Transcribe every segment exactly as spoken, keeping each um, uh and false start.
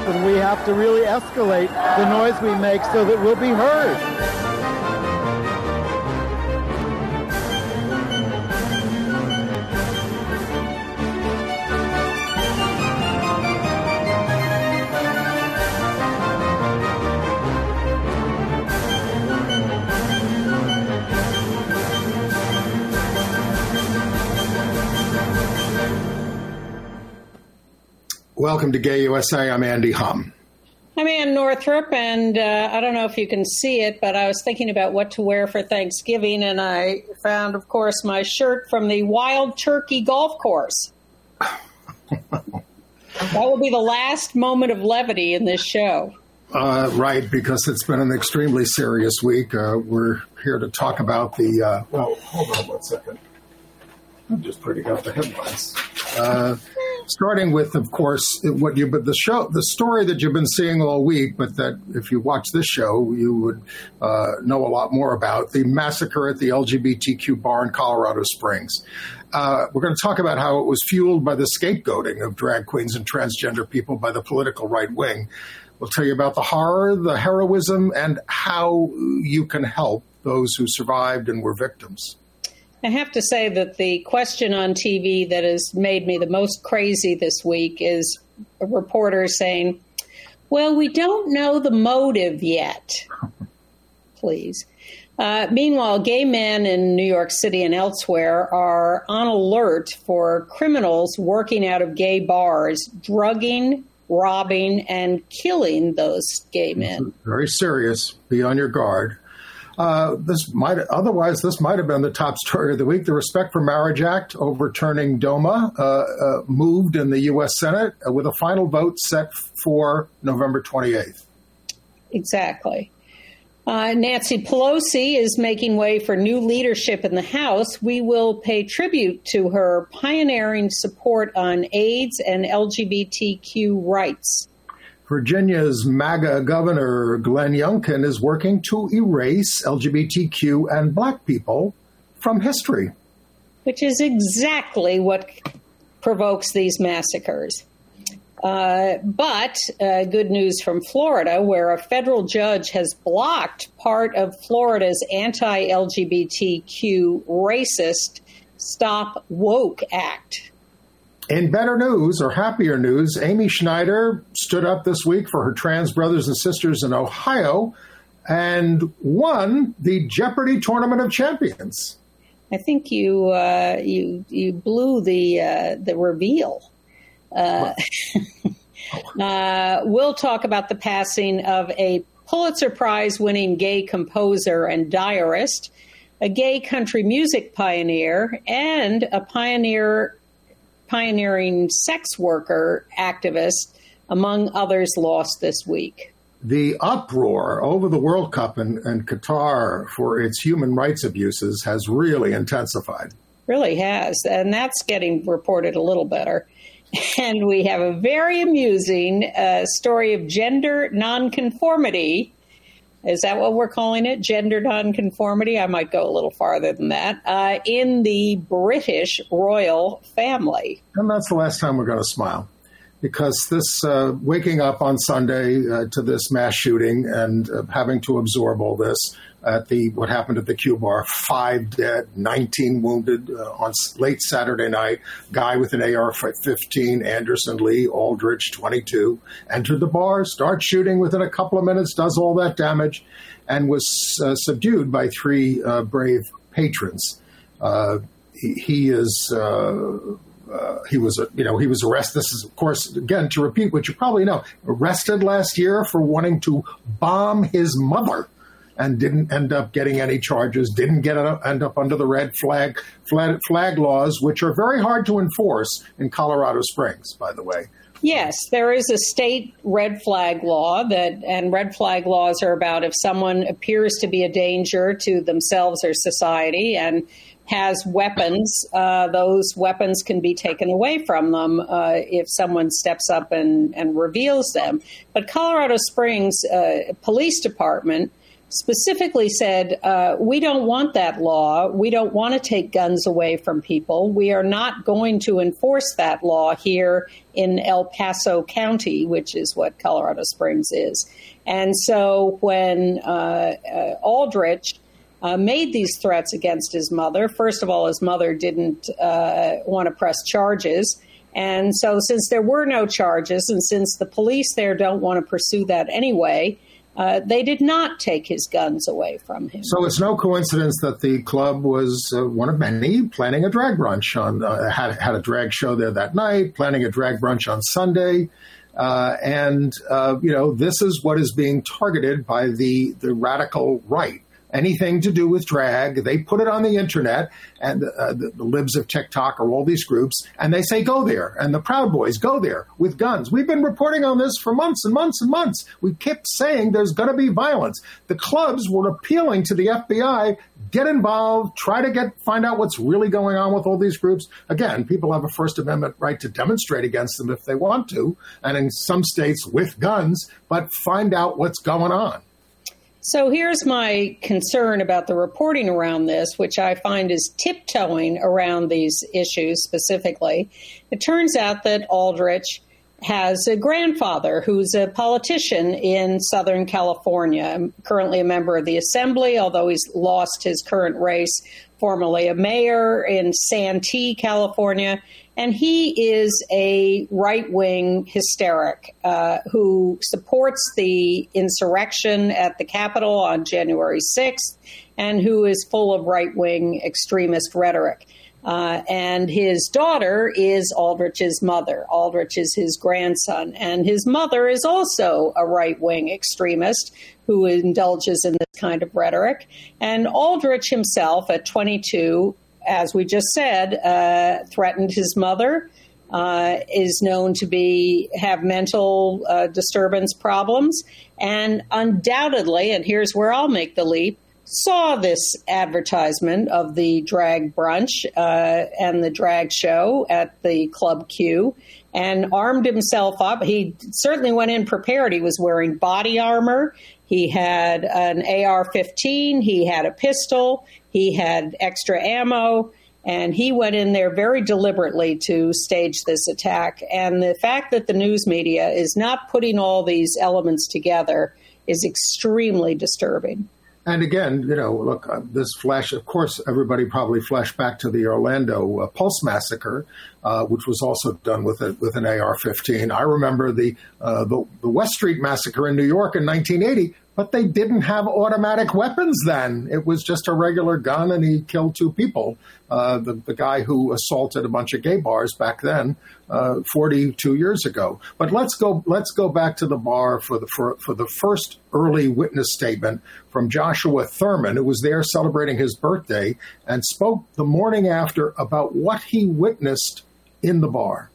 and we have to really escalate the noise we make so that we'll be heard. Welcome to Gay U S A. I'm Andy Hum. I'm Ann Northrup, and uh, I don't know if you can see it, but I was thinking about what to wear for Thanksgiving, and I found, of course, my shirt from the Wild Turkey Golf Course. That will be the last moment of levity in this show. Uh, right, because it's been an extremely serious week. Uh, we're here to talk about the... Uh, well, hold on one second. I'm just putting out the headlines. Uh, starting with, of course, what you but the show, the story that you've been seeing all week, but that if you watch this show, you would uh, know a lot more about the massacre at the L G B T Q bar in Colorado Springs. Uh, we're going to talk about how it was fueled by the scapegoating of drag queens and transgender people by the political right wing. We'll tell you about the horror, the heroism, and how you can help those who survived and were victims. I have to say that the question on T V that has made me the most crazy this week is a reporter saying, well, we don't know the motive yet. Please. Uh, meanwhile, gay men in New York City and elsewhere are on alert for criminals working out of gay bars, drugging, robbing, and killing those gay men. Very serious. Be on your guard. Uh, this might otherwise this might have been the top story of the week. The Respect for Marriage Act overturning DOMA uh, uh, moved in the U S Senate uh, with a final vote set for November twenty-eighth. Exactly. Uh, Nancy Pelosi is making way for new leadership in the House. We will pay tribute to her pioneering support on AIDS and L G B T Q rights. Virginia's MAGA governor, Glenn Youngkin, is working to erase L G B T Q and Black people from history. Which is exactly what provokes these massacres. Uh, but uh, good news from Florida, where a federal judge has blocked part of Florida's anti-L G B T Q racist Stop Woke Act. In better news, or happier news, Amy Schneider stood up this week for her trans brothers and sisters in Ohio and won the Jeopardy! Tournament of Champions. I think you uh, you you blew the uh, the reveal. Uh, uh, we'll talk about the passing of a Pulitzer Prize-winning gay composer and diarist, a gay country music pioneer, and a pioneer. pioneering sex worker activist, among others, lost this week. The uproar over the World Cup in, in Qatar for its human rights abuses has really intensified. Really has, and that's getting reported a little better. And we have a very amusing uh, story of gender nonconformity. Is that what we're calling it? Gender nonconformity? I might go a little farther than that. Uh, in the British royal family. And that's the last time we're going to smile. Because this uh, waking up on Sunday uh, to this mass shooting and uh, having to absorb all this at the what happened at the Q Bar, five dead, nineteen wounded uh, on late Saturday night. Guy with an A R fifteen, Anderson Lee Aldrich, twenty-two, entered the bar, starts shooting within a couple of minutes, does all that damage, and was uh, subdued by three uh, brave patrons. Uh, he, he is. Uh, Uh, he was, you know, he was arrested. This is, of course, again, to repeat what you probably know, arrested last year for wanting to bomb his mother and didn't end up getting any charges, didn't get end up under the red flag, flag, flag laws, which are very hard to enforce in Colorado Springs, by the way. Yes, there is a state red flag law that, and red flag laws are about if someone appears to be a danger to themselves or society and has weapons, uh, those weapons can be taken away from them uh, if someone steps up and, and reveals them. But Colorado Springs uh, Police Department specifically said, uh, we don't want that law. We don't want to take guns away from people. We are not going to enforce that law here in El Paso County, which is what Colorado Springs is. And so when uh, uh, Aldrich uh, made these threats against his mother, first of all, his mother didn't uh, want to press charges. And so since there were no charges and since the police there don't want to pursue that anyway, Uh, they did not take his guns away from him. So it's no coincidence that the club was uh, one of many planning a drag brunch on, uh, had, had a drag show there that night, planning a drag brunch on Sunday. Uh, and, uh, you know, this is what is being targeted by the, the radical right. Anything to do with drag, they put it on the internet, and uh, the, the libs of TikTok are all these groups, and they say, go there. And the Proud Boys go there with guns. We've been reporting on this for months and months and months. We kept saying there's going to be violence. The clubs were appealing to the F B I, get involved, try to get find out what's really going on with all these groups. Again, people have a First Amendment right to demonstrate against them if they want to, and in some states with guns, but find out what's going on. So here's my concern about the reporting around this, which I find is tiptoeing around these issues specifically. It turns out that Aldrich has a grandfather who's a politician in Southern California, currently a member of the Assembly, although he's lost his current race, formerly a mayor in Santee, California. And he is a right-wing hysteric uh, who supports the insurrection at the Capitol on January sixth and who is full of right-wing extremist rhetoric. Uh, and his daughter is Aldrich's mother. Aldrich is his grandson. And his mother is also a right-wing extremist who indulges in this kind of rhetoric. And Aldrich himself, at twenty-two, as we just said, uh, threatened his mother, uh, is known to be have mental uh, disturbance problems, and undoubtedly, and here's where I'll make the leap, saw this advertisement of the drag brunch uh, and the drag show at the Club Q and armed himself up. He certainly went in prepared. He was wearing body armor. He had an A R fifteen. He had a pistol. He had extra ammo. And he went in there very deliberately to stage this attack. And the fact that the news media is not putting all these elements together is extremely disturbing. And again, you know, look, uh, this flash, of course, everybody probably flashed back to the Orlando uh, Pulse massacre, uh, which was also done with a, with an A R fifteen. I remember the, uh, the the West Street massacre in New York in nineteen eighty, but they didn't have automatic weapons then. It was just a regular gun, and he killed two people. Uh, the, the guy who assaulted a bunch of gay bars back then, uh, forty-two years ago. But let's go let's go back to the bar for the for, for the first early witness statement from Joshua Thurman, who was there celebrating his birthday and spoke the morning after about what he witnessed in the bar.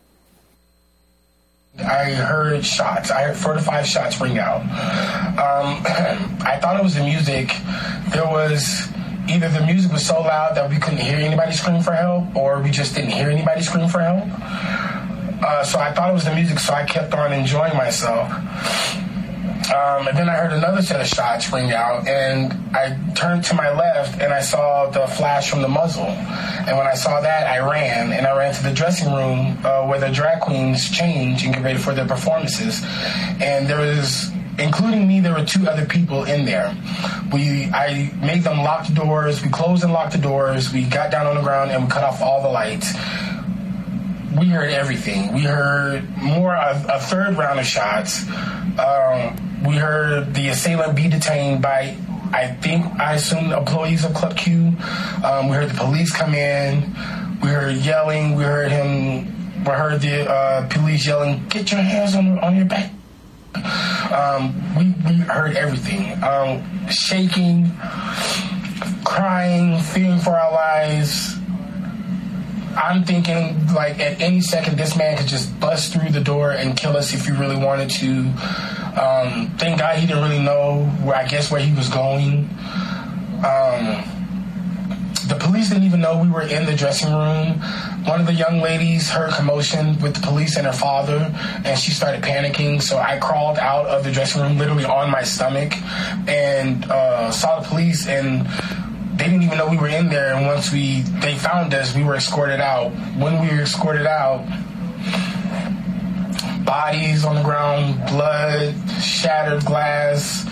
I heard shots. I heard four to five shots ring out. Um, I thought it was the music. There was either the music was so loud that we couldn't hear anybody scream for help, or we just didn't hear anybody scream for help. Uh, so I thought it was the music, so I kept on enjoying myself. Um, and then I heard another set of shots ring out, and I turned to my left, and I saw the flash from the muzzle. And when I saw that, I ran, and I ran to the dressing room uh, where the drag queens change and get ready for their performances. And there was, including me, there were two other people in there. We, I made them lock the doors. We closed and locked the doors. We got down on the ground, and we cut off all the lights. We heard everything. We heard more, a, a third round of shots. Um, we heard the assailant be detained by, I think, I assume, employees of Club Q. Um, we heard the police come in. We heard yelling. We heard him. We heard the uh, police yelling, "Get your hands on on your back." Um, we we heard everything. Um, shaking, crying, fearing for our lives. I'm thinking, like, at any second, this man could just bust through the door and kill us if he really wanted to. Um, thank God he didn't really know, where I guess, where he was going. Um, the police didn't even know we were in the dressing room. one of the young ladies heard commotion with the police and her father, and she started panicking. So I crawled out of the dressing room, literally on my stomach, and uh, saw the police, and they didn't even know we were in there. And once we they found us, we were escorted out. When we were escorted out, bodies on the ground, blood, shattered glass,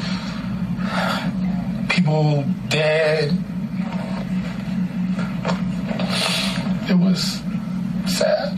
people dead. It was sad.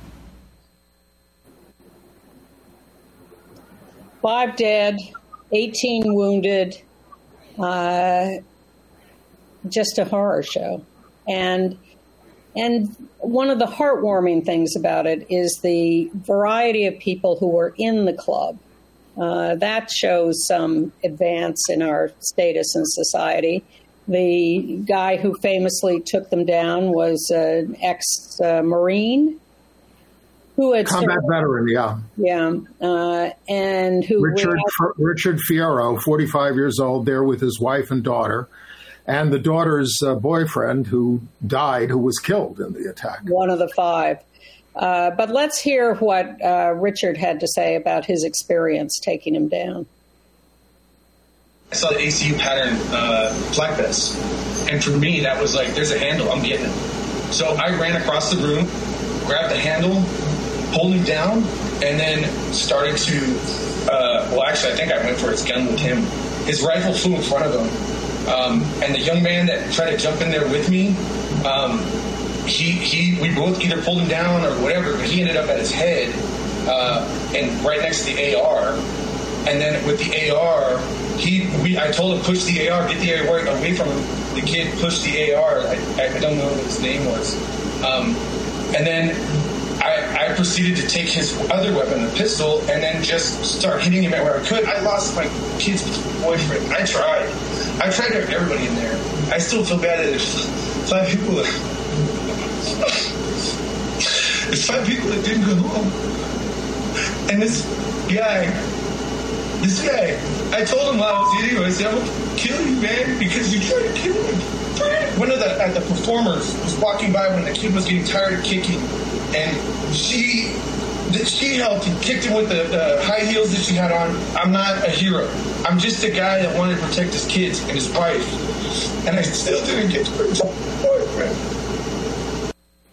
Five dead, eighteen wounded. Uh, just a horror show. And and one of the heartwarming things about it is the variety of people who were in the club. Uh, that shows some advance in our status and society. The guy who famously took them down was an ex-Marine who had combat served, veteran, yeah, yeah, uh, and who Richard had, Richard Fierro, forty-five years old, there with his wife and daughter, and the daughter's uh, boyfriend who died, who was killed in the attack. One of the five. Uh, but let's hear what uh, Richard had to say about his experience taking him down. I saw the A C U pattern uh, flak vest, and for me, that was like, there's a handle, I'm getting it. So I ran across the room, grabbed the handle, pulled him down, and then started to, uh, well, actually, I think I went for his gun with him. His rifle flew in front of him, um, and the young man that tried to jump in there with me, um, he, he, we both either pulled him down or whatever, but he ended up at his head, uh, and right next to the A R, and then with the A R, He, we, I told him, push the A R, get the A R away from him. The kid pushed the A R. I, I don't know what his name was. Um, and then I, I proceeded to take his other weapon, the pistol, and then just start hitting him where I could. I lost my kid's boyfriend. I tried. I tried to hurt everybody in there. I still feel bad that there's five people that, there's five people that didn't go home. And this guy... This guy, I told him while I was eating, I said, I'm going to kill you, man, because you tried to kill him. One of the, uh, the performers was walking by when the kid was getting tired of kicking, and she she helped and kicked him with the, the high heels that she had on. I'm not a hero. I'm just a guy that wanted to protect his kids and his wife, and I still didn't get to protect my boyfriend.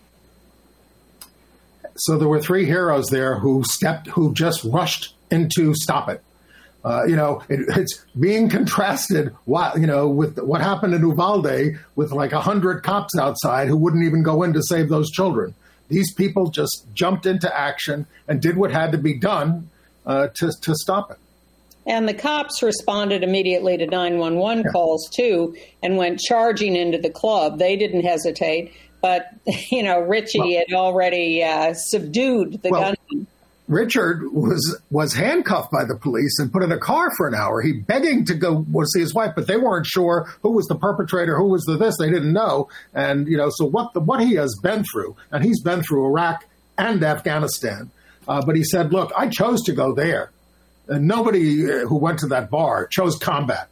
So there were three heroes there who stepped, who just rushed into stop it. Uh, you know, it, it's being contrasted, what, you know, with what happened in Uvalde with like a hundred cops outside who wouldn't even go in to save those children. These people just jumped into action and did what had to be done uh, to, to stop it. And the cops responded immediately to nine one one yeah. calls, too, and went charging into the club. They didn't hesitate. But, you know, Richie well, had already uh, subdued the well, gunman. Richard was was handcuffed by the police and put in a car for an hour. He begging to go see his wife, but they weren't sure who was the perpetrator, who was the this. They didn't know. And, you know, so what the, what he has been through, and he's been through Iraq and Afghanistan. Uh, but he said, look, I chose to go there. And nobody who went to that bar chose combat.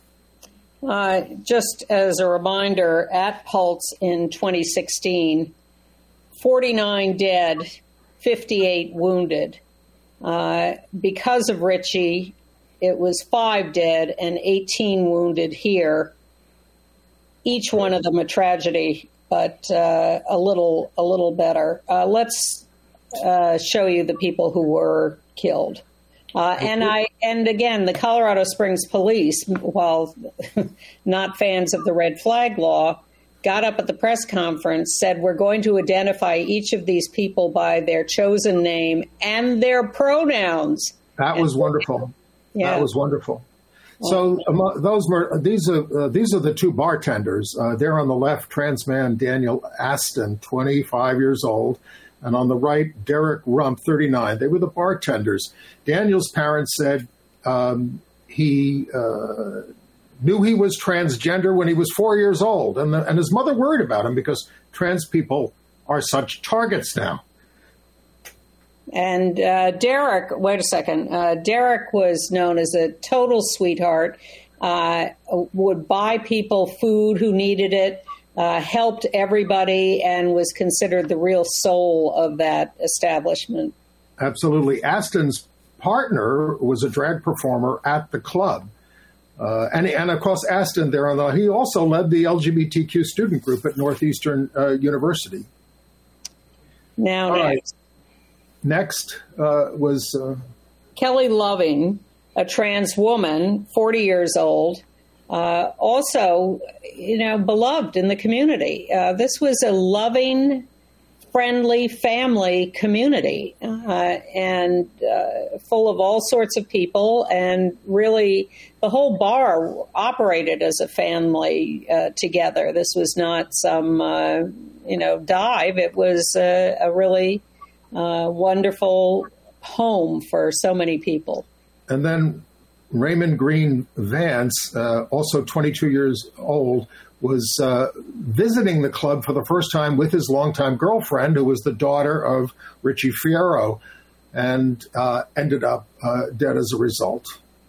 Uh, just as a reminder, at Pulse in twenty sixteen, forty-nine dead, fifty-eight wounded. Uh, because of Richie, it was five dead and eighteen wounded here. Each one of them a tragedy, but uh, a little a little better. Uh, let's uh, show you the people who were killed. Uh, and I and again, the Colorado Springs police, while not fans of the red flag law, got up at the press conference, said we're going to identify each of these people by their chosen name and their pronouns. That was wonderful. Yeah. That was wonderful. So um, those were these are uh, these are the two bartenders. Uh, there on the left, trans man Daniel Aston, twenty-five years old, and on the right, Derek Rump, thirty-nine. They were the bartenders. Daniel's parents said um, he uh, knew he was transgender when he was four years old, and the, and his mother worried about him because trans people are such targets now. And uh, Derek, wait a second. Uh, Derek was known as a total sweetheart, uh, would buy people food who needed it, uh, helped everybody and was considered the real soul of that establishment. Absolutely. Aston's partner was a drag performer at the club. Uh, and, and, of course, Aston there, although he also led the L G B T Q student group at Northeastern uh, University. Now, All next. right. Next uh, was... Uh, Kelly Loving, a trans woman, forty years old, uh, also, you know, beloved in the community. Uh, this was a loving, friendly family community uh, and uh, full of all sorts of people. And really, the whole bar operated as a family uh, together. This was not some, uh, you know, dive. It was uh, a really uh, wonderful home for so many people. And then Raymond Green Vance, uh, also twenty-two years old, was uh, visiting the club for the first time with his longtime girlfriend, who was the daughter of Richie Fierro, and uh, ended up uh, dead as a result.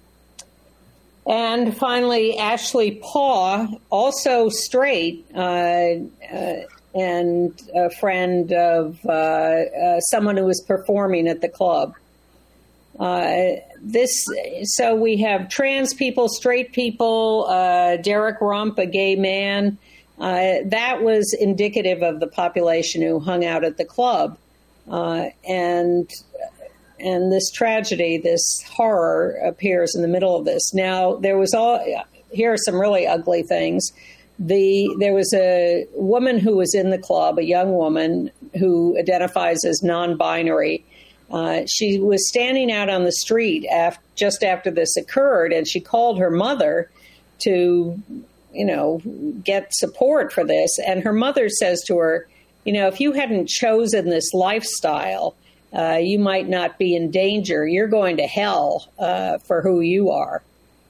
And finally, Ashley Paw, also straight, uh, uh, and a friend of uh, uh, someone who was performing at the club. Uh, this, so we have trans people, straight people, uh, Derek Rump, a gay man. Uh, that was indicative of the population who hung out at the club. Uh, and and this tragedy, this horror appears in the middle of this. Now, there was all, here are some really ugly things. The There was a woman who was in the club, a young woman who identifies as non-binary. Uh, she was standing out on the street af- just after this occurred, and she called her mother to, you know, get support for this. And her mother says to her, you know, if you hadn't chosen this lifestyle, uh, you might not be in danger. You're going to hell uh, for who you are.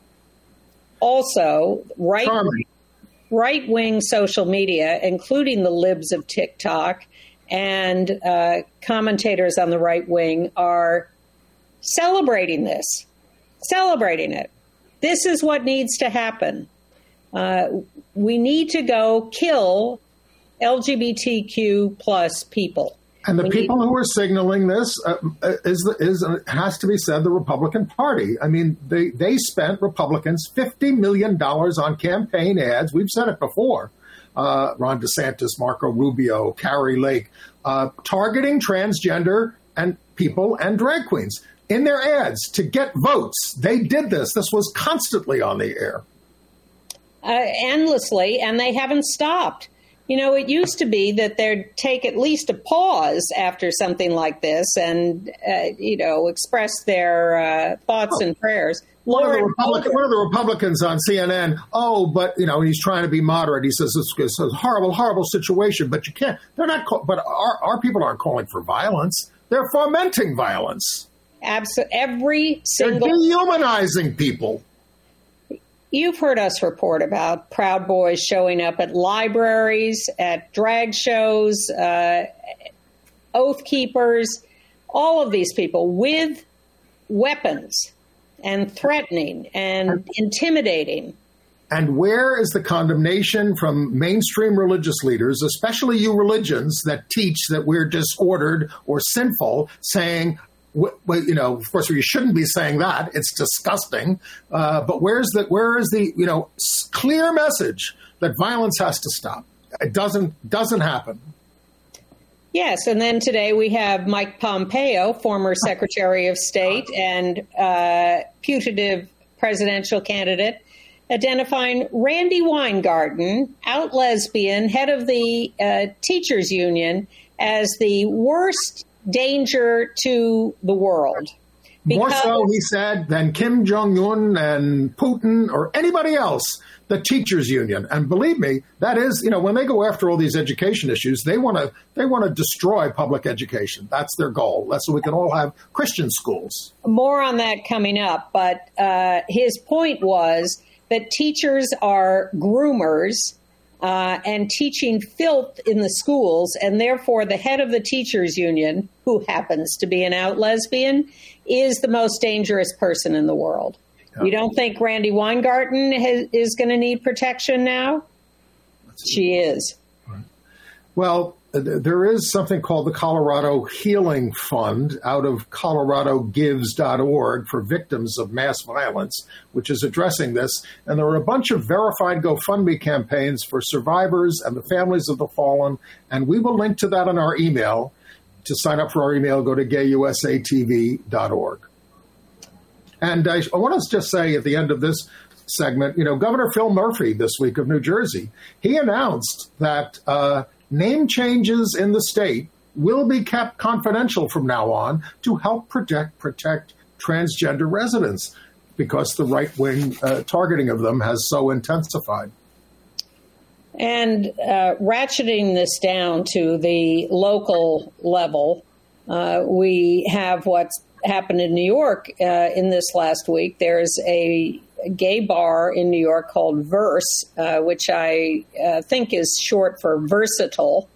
Also, right, right-wing social media, including the libs of TikTok, and uh, commentators on the right wing are celebrating this, celebrating it. This is what needs to happen. Uh, we need to go kill L G B T Q plus people. And the we people need- who are signaling this uh, is is uh, has to be said the Republican Party. I mean, they they spent Republicans fifty million dollars on campaign ads. We've said it before. Uh, Ron DeSantis, Marco Rubio, Carrie Lake, uh, targeting transgender and people and drag queens in their ads to get votes. They did this. This was constantly on the air. Uh, endlessly, and they haven't stopped. You know, it used to be that they'd take at least a pause after something like this and, uh, you know, express their uh, thoughts oh. and prayers. One of, the Republican, one of the Republicans on C N N, oh, but, you know, he's trying to be moderate. He says it's, it's a horrible, horrible situation, but you can't. They're not, call, but our, our people aren't calling for violence. They're fomenting violence. Absolutely. Every single. They're dehumanizing people. You've heard us report about Proud Boys showing up at libraries, at drag shows, uh, Oath Keepers, all of these people with weapons and threatening and intimidating. And where is the condemnation from mainstream religious leaders, especially you religions that teach that we're disordered or sinful, saying, well, you know, of course, you shouldn't be saying that. It's disgusting. Uh, but where's the, where is the, you know, clear message that violence has to stop? It doesn't, doesn't happen. Yes, and then today we have Mike Pompeo, former Secretary of State and uh, putative presidential candidate, identifying Randi Weingarten, out lesbian, head of the uh, teachers union, as the worst danger to the world. More so, he said, than Kim Jong-un and Putin or anybody else, the teachers union. And believe me, that is, you know, when they go after all these education issues, they want to they want to destroy public education. That's their goal. That's so we can all have Christian schools. More on that coming up. But uh, his point was that teachers are groomers uh, and teaching filth in the schools. And therefore, the head of the teachers union, who happens to be an out lesbian, is the most dangerous person in the world. Yeah. You don't think Randi Weingarten has, is going to need protection now? she is. Well, there is something called the Colorado Healing Fund out of colorado gives dot org for victims of mass violence, which is addressing this. And there are a bunch of verified GoFundMe campaigns for survivors and the families of the fallen. And we will link to that in our email. To sign up for our email, go to gay u s a t v dot org. And I, I want to just say at the end of this segment, you know, Governor Phil Murphy this week of New Jersey, he announced that uh, name changes in the state will be kept confidential from now on to help protect protect transgender residents because the right-wing uh, targeting of them has so intensified. And uh, ratcheting this down to the local level, uh, we have what's happened in New York uh, in this last week. There's a gay bar in New York called Verse, uh, which I uh, think is short for versatile.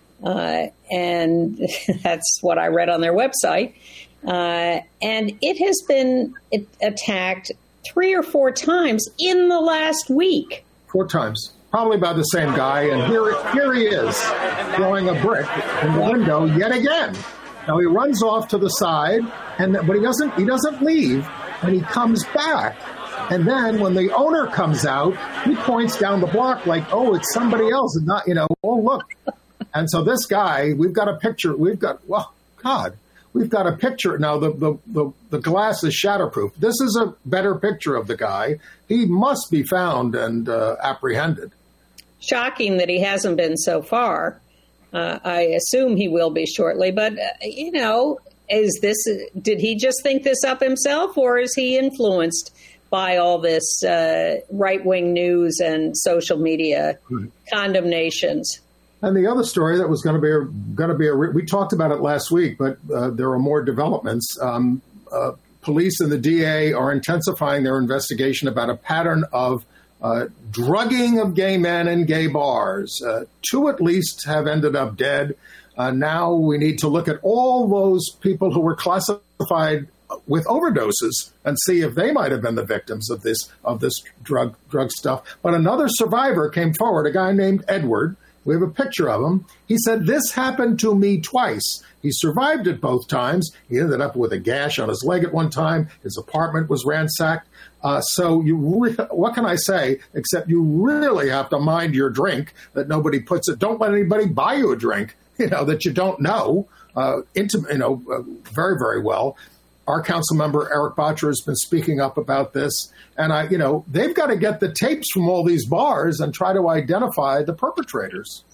Uh, and that's what I read on their website. Uh, and it has been it attacked three or four times in the last week. Four times. Probably by the same guy, and here, here he is, throwing a brick in the window yet again. Now he runs off to the side, and but he doesn't. He doesn't leave, and he comes back. And then when the owner comes out, he points down the block like, "Oh, it's somebody else," and not, you know, "Oh, look." And so this guy, we've got a picture. We've got, well, God, we've got a picture now. The the the, the glass is shatterproof. This is a better picture of the guy. He must be found and uh, apprehended. Shocking that he hasn't been so far. Uh, I assume he will be shortly. But, uh, you know, is this, did he just think this up himself, or is he influenced by all this uh, right-wing news and social media right. condemnations? And the other story that was going to be a, going to be a, we talked about it last week, but uh, there are more developments. Um, uh, police and the D A are intensifying their investigation about a pattern of Uh, drugging of gay men in gay bars. Uh, two at least have ended up dead. Uh, now we need to look at all those people who were classified with overdoses and see if they might have been the victims of this of this drug drug stuff. But another survivor came forward, a guy named Edward. We have a picture of him. He said, "This happened to me twice." He survived it both times. He ended up with a gash on his leg at one time. His apartment was ransacked. Uh, so you, re- what can I say, except you really have to mind your drink, that nobody puts it. Don't let anybody buy you a drink, you know, that you don't know, uh, intim- you know, uh, very, very well. Our council member, Eric Botcher, has been speaking up about this. And, I, you know, they've got to get the tapes from all these bars and try to identify the perpetrators.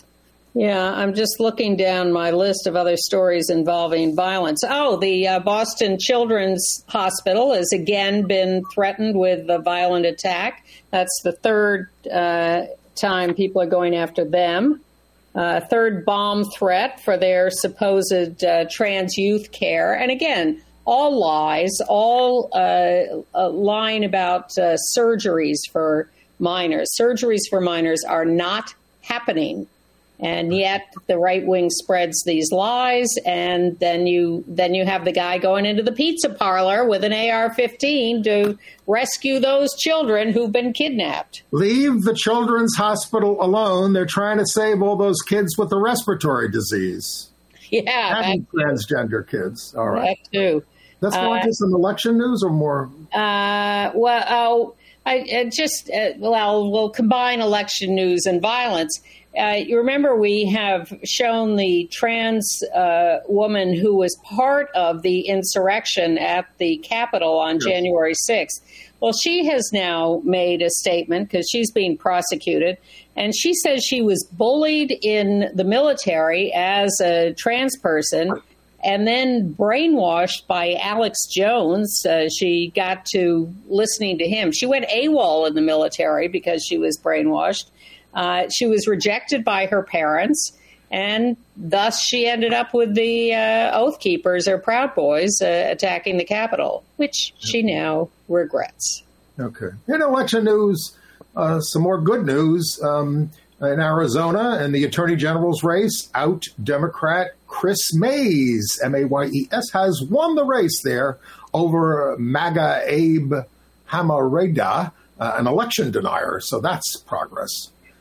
Yeah, I'm just looking down my list of other stories involving violence. Oh, the uh, Boston Children's Hospital has again been threatened with a violent attack. That's the third uh, time people are going after them. Uh, third bomb threat for their supposed uh, trans youth care. And again, all lies, all uh, uh, lying about uh, surgeries for minors. Surgeries for minors are not happening. And yet the right wing spreads these lies, and then you then you have the guy going into the pizza parlor with an A R fifteen to rescue those children who've been kidnapped. Leave the children's hospital alone. They're trying to save all those kids with the respiratory disease. Yeah. And transgender kids. All right. That too. Let's go into uh, some election news or more? Uh, well, oh, I, I just, uh, well, we'll combine election news and violence. Uh, you remember we have shown the trans uh, woman who was part of the insurrection at the Capitol on yes. January sixth. Well, she has now made a statement because she's being prosecuted, and she says she was bullied in the military as a trans person and then brainwashed by Alex Jones. Uh, she got to listening to him. She went AWOL in the military because she was brainwashed. Uh, she was rejected by her parents, and thus she ended up with the uh, Oath Keepers or Proud Boys uh, attacking the Capitol, which she now regrets. Okay. In election news, uh, some more good news. Um, in Arizona, in the Attorney General's race, out Democrat Chris Mays, M A Y E S, has won the race there over MAGA Abe Hamareda, uh, an election denier. So that's progress.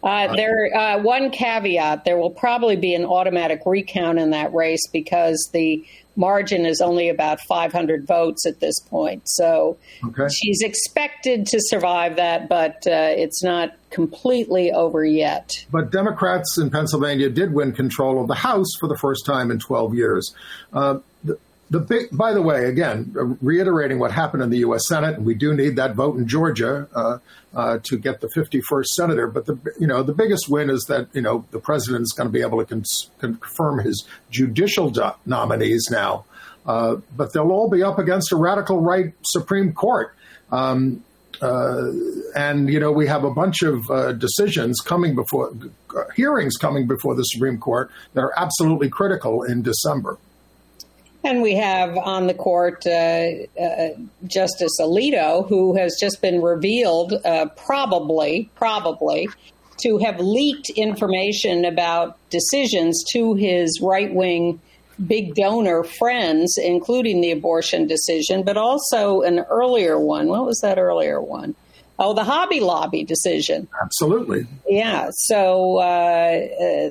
Uh, there, uh, one caveat: there will probably be an automatic recount in that race because the margin is only about five hundred votes at this point. So okay. She's expected to survive that, but uh, it's not completely over yet. But Democrats in Pennsylvania did win control of the House for the first time in twelve years. Uh, the, the big, by the way, again, uh, reiterating what happened in the U S Senate, and we do need that vote in Georgia uh, uh, to get the fifty-first senator. But the you know the biggest win is that you know the president is going to be able to cons- confirm his judicial do- nominees now. Uh, but they'll all be up against a radical right Supreme Court. Um, uh, and, you know, we have a bunch of uh, decisions coming before, uh, hearings coming before the Supreme Court that are absolutely critical in December. And we have on the court uh, uh, Justice Alito, who has just been revealed uh, probably, probably, to have leaked information about decisions to his right-wing big donor friends, including the abortion decision, but also an earlier one. What was that earlier one? Oh, the Hobby Lobby decision. Absolutely. Yeah. So uh, uh,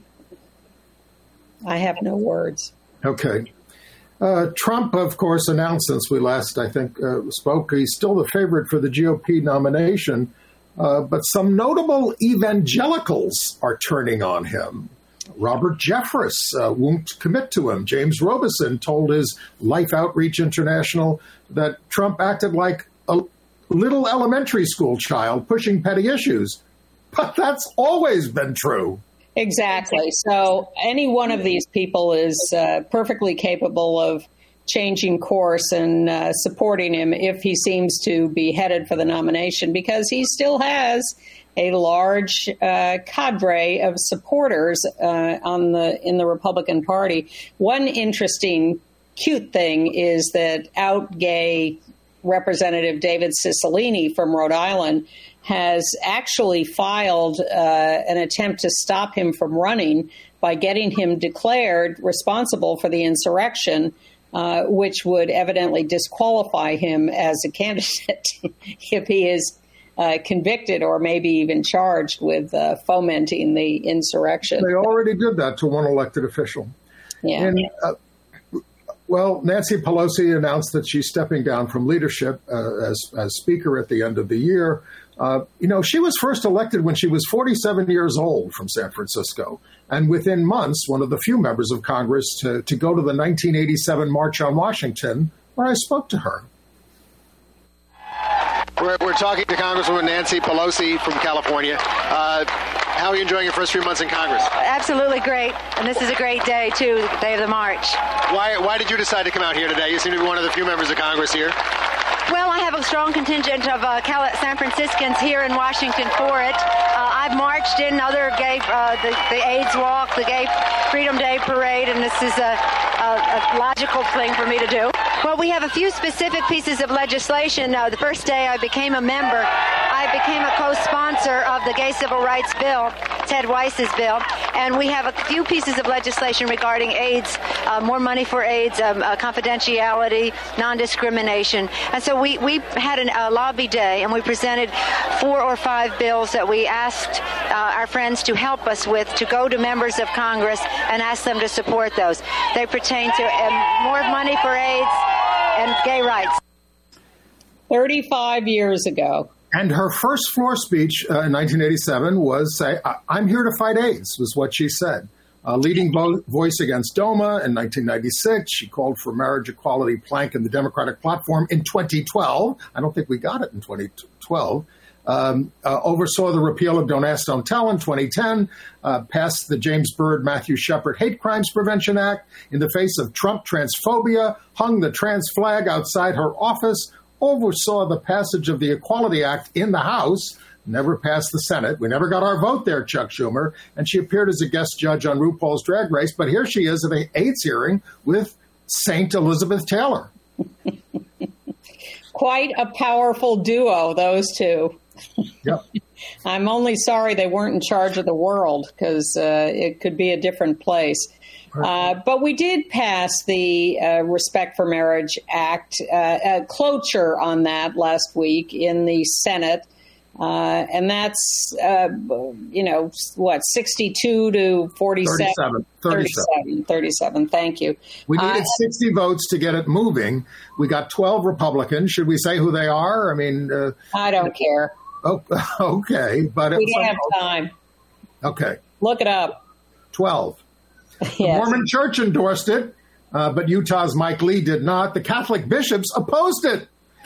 I have no words. Okay. Uh, Trump, of course, announced since we last, I think, uh, spoke, he's still the favorite for the G O P nomination, uh, but some notable evangelicals are turning on him. Robert Jeffress uh, won't commit to him. James Robison told his Life Outreach International that Trump acted like a little elementary school child pushing petty issues. But that's always been true. Exactly. So any one of these people is uh, perfectly capable of changing course and uh, supporting him if he seems to be headed for the nomination, because he still has a large uh, cadre of supporters uh, on the in the Republican Party. One interesting, cute thing is that out gay Representative David Cicilline from Rhode Island has actually filed uh, an attempt to stop him from running by getting him declared responsible for the insurrection, uh, which would evidently disqualify him as a candidate if he is Uh, convicted or maybe even charged with uh, fomenting the insurrection. They already did that to one elected official. Yeah. And, uh, well, Nancy Pelosi announced that she's stepping down from leadership uh, as, as Speaker at the end of the year. Uh, you know, she was first elected when she was forty-seven years old from San Francisco. And within months, one of the few members of Congress to, to go to the nineteen eighty-seven March on Washington, where I spoke to her. We're, we're talking to Congresswoman Nancy Pelosi from California. Uh, how are you enjoying your first few months in Congress? Absolutely great. And this is a great day, too, the day of the march. Why, why did you decide to come out here today? You seem to be one of the few members of Congress here. Well, I have a strong contingent of uh, Cal- San Franciscans here in Washington for it. Uh, I've marched in other gay, uh, the, the AIDS Walk, the Gay Freedom Day Parade, and this is a, a, a logical thing for me to do. Well, we have a few specific pieces of legislation. Uh, the first day I became a member, I became a co-sponsor of the Gay Civil Rights Bill, Ted Weiss's bill, and we have a few pieces of legislation regarding AIDS, uh, more money for AIDS, um, uh, confidentiality, non-discrimination. And so we, we had a uh, lobby day, and we presented four or five bills that we asked uh, our friends to help us with to go to members of Congress and ask them to support those. They pertain to um, more money for AIDS and gay rights. thirty-five years ago. And her first floor speech uh, in nineteen eighty-seven was, say, I'm here to fight AIDS, was what she said. Uh, leading vo- voice against DOMA in nineteen ninety-six. She called for marriage equality plank in the Democratic platform in twenty twelve. I don't think we got it in twenty twelve. Um, uh, oversaw the repeal of Don't Ask, Don't Tell in twenty ten, uh, passed the James Byrd, Matthew Shepard Hate Crimes Prevention Act in the face of Trump transphobia, hung the trans flag outside her office, oversaw the passage of the Equality Act in the House, never passed the Senate. We never got our vote there, Chuck Schumer. And she appeared as a guest judge on RuPaul's Drag Race. But here she is at an AIDS hearing with Saint Elizabeth Taylor. Quite a powerful duo, those two. Yep. I'm only sorry they weren't in charge of the world, because uh, it could be a different place. Uh, but we did pass the uh, Respect for Marriage Act, uh, uh, cloture on that last week in the Senate. Uh, and that's, uh, you know, what, sixty-two to forty-seven? thirty-seven. thirty-seven. thirty-seven. Thank you. We needed uh, sixty votes to get it moving. We got twelve Republicans. Should we say who they are? I mean, uh, I don't care. Oh, okay. But we don't have time. Okay. Look it up. twelve. Yes. The Mormon Church endorsed it, uh, but Utah's Mike Lee did not. The Catholic bishops opposed it.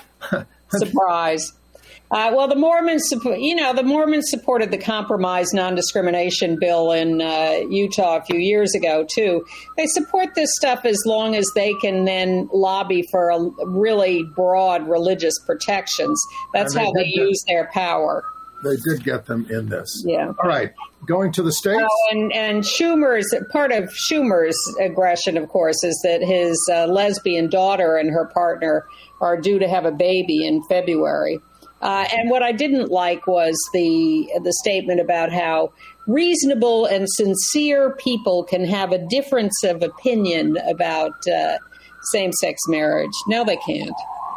Surprise. Uh, well, the Mormons, you know, the Mormons supported the compromise non-discrimination bill in uh, Utah a few years ago, too. They support this stuff as long as they can then lobby for a really broad religious protections. That's they how they use get, their power. They did get them in this. Yeah. All right. Going to the states. Oh, and, and Schumer's, part of Schumer's aggression, of course, is that his uh, lesbian daughter and her partner are due to have a baby in February. Uh, and what I didn't like was the the statement about how reasonable and sincere people can have a difference of opinion about uh, same-sex marriage. No, they can't.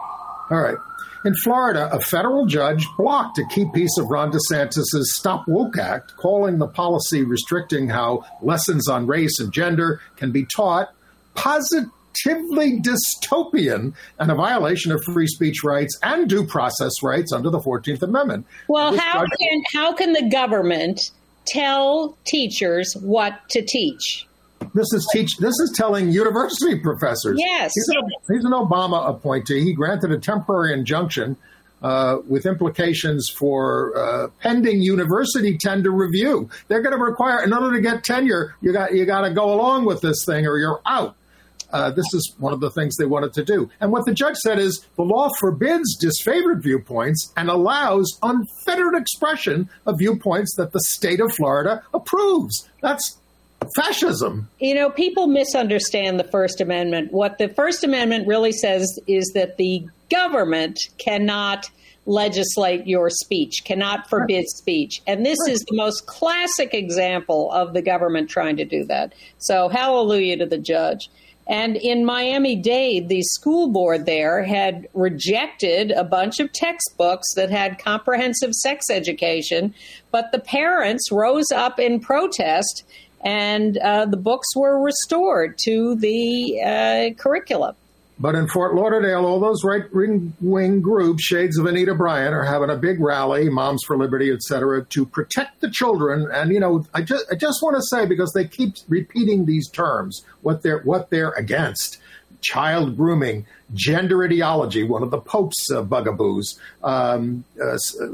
All right. In Florida, a federal judge blocked a key piece of Ron DeSantis' Stop Woke Act, calling the policy restricting how lessons on race and gender can be taught positive. Positively dystopian and a violation of free speech rights and due process rights under the fourteenth Amendment. Well, This how judge- can how can the government tell teachers what to teach? This is teach. This is telling university professors. Yes, he's an, he's an Obama appointee. He granted a temporary injunction uh, with implications for uh, pending university tender review. They're going to require, in order to get tenure, you got you got to go along with this thing, or you're out. Uh, this is one of the things they wanted to do. And what the judge said is the law forbids disfavored viewpoints and allows unfettered expression of viewpoints that the state of Florida approves. That's fascism. You know, people misunderstand the First Amendment. What the First Amendment really says is that the government cannot legislate your speech, cannot forbid speech. And this is the most classic example of the government trying to do that. So hallelujah to the judge. And in Miami-Dade, the school board there had rejected a bunch of textbooks that had comprehensive sex education, but the parents rose up in protest, and uh, the books were restored to the uh, curriculum. But in Fort Lauderdale, all those right-wing groups, shades of Anita Bryant, are having a big rally, Moms for Liberty, et cetera, to protect the children. And, you know, I just I just want to say, because they keep repeating these terms, what they're what they're against. Child grooming, gender ideology, one of the Pope's uh, bugaboos, um, uh,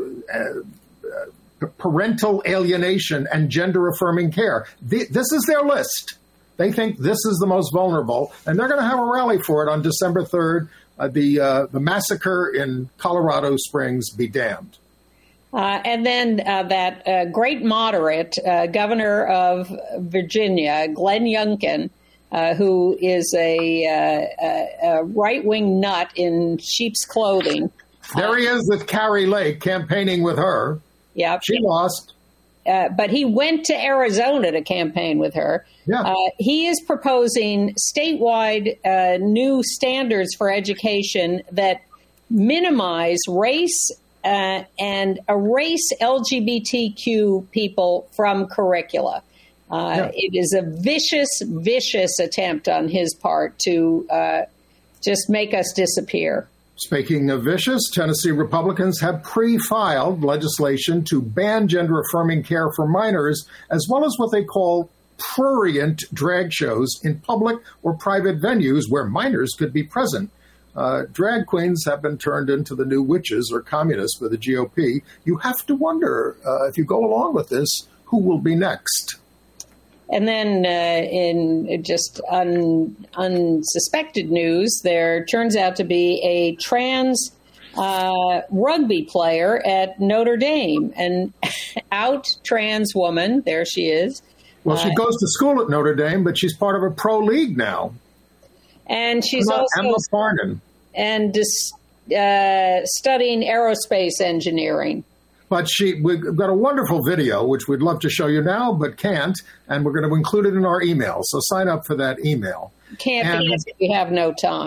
uh, parental alienation, and gender-affirming care. The, this is their list. They think this is the most vulnerable, and they're going to have a rally for it on December third. Uh, the uh, the massacre in Colorado Springs be damned. Uh, and then uh, that uh, great moderate, uh, governor of Virginia, Glenn Youngkin, uh, who is a, uh, a, a right-wing nut in sheep's clothing. There he is with Carrie Lake campaigning with her. Yeah, she lost. Uh, but he went to Arizona to campaign with her. Yeah. Uh, he is proposing statewide uh, new standards for education that minimize race uh, and erase L G B T Q people from curricula. Uh, yeah. It is a vicious, vicious attempt on his part to uh, just make us disappear. Speaking of vicious, Tennessee Republicans have pre-filed legislation to ban gender-affirming care for minors, as well as what they call prurient drag shows in public or private venues where minors could be present. Uh, drag queens have been turned into the new witches or communists for the G O P. You have to wonder, uh, if you go along with this, who will be next? And then uh, in just un, unsuspected news, there turns out to be a trans uh, rugby player at Notre Dame, an out trans woman. There she is. Well, she uh, goes to school at Notre Dame, but she's part of a pro league now. And she's Emma, also Emma Farnan. and dis, uh, studying aerospace engineering. But she, we've got a wonderful video, which we'd love to show you now, but can't, and we're going to include it in our email. So sign up for that email. Can't and, because we have no time.